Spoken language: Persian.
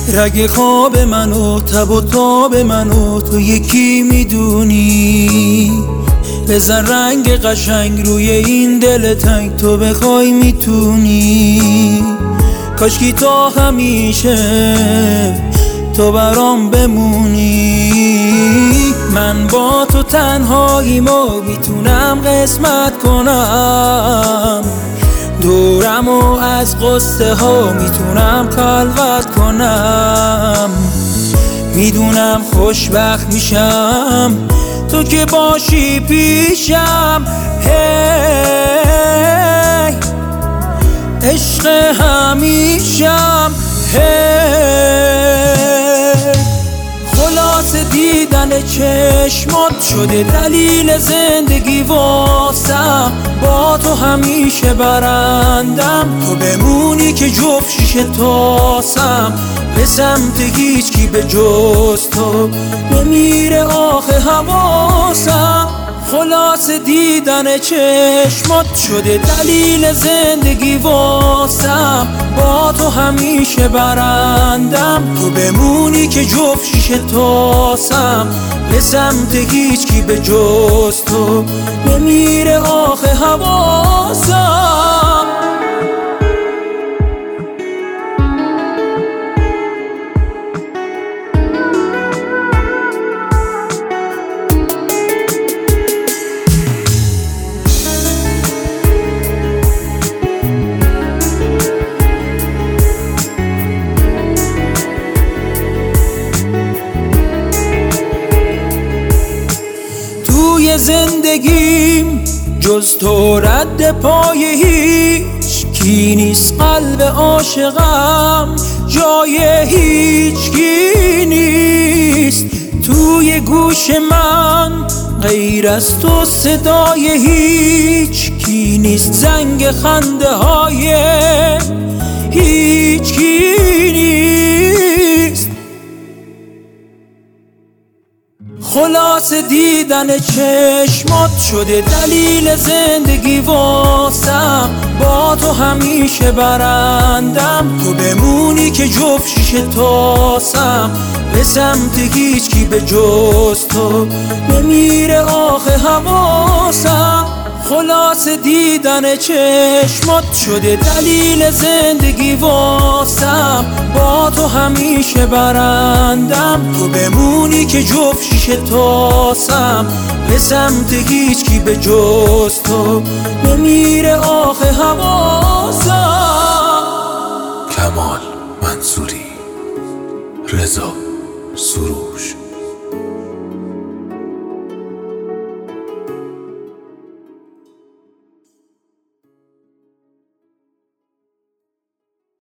رگ خواب منو تب و تاب منو تو یکی میدونی. بزن رنگ قشنگ روی این دل تنگ، تو بخوای میتونی. کاشکی تا همیشه تو برام بمونی. من با تو تنهاییمو میتونم قسمت کنم، دورمو از قصه ها میتونم خلوت کنم. میدونم خوشبخت میشم تو که باشی پیشم. هی عشق همیشم. خلاص دیدن چشمات شده دلیل زندگی واسم. با تو همیشه برندم، تو بمونی که جفت شیشه تاسم. به سمت هیچ کی به جز تو نمیره آخه حواسم. خلاص دیدن چشمات شده دلیل زندگی واسم. با تو همیشه برندم، تو بمونی که جفت شیشه تاسم. به سمت هیچ کی به جز تو نمیره آخه حواسم. توی زندگیم جز تو رد پای هیچ کی نیست. قلب عاشقم جای هیچ کی نیست. توی گوش من غیر از تو صدای هیچ کی نیست. زنگ خنده های هیچ کی نیست. خلاص دیدن چشمات شده دلیل زندگی واسم. با تو همیشه برندم، تو بمونی که جفت شیشه تاسم. به سمت هیچ کی به جز تو نمیره آخه حواسم. خلاص دیدن چشمات شده دلیل زندگی واسم. با تو همیشه برندم، تو بمونی که جفت شیشه تاسم. به سمت هیچ کی به جز تو نمیره آخه حواسم. کمال منصوری، رضا سروش.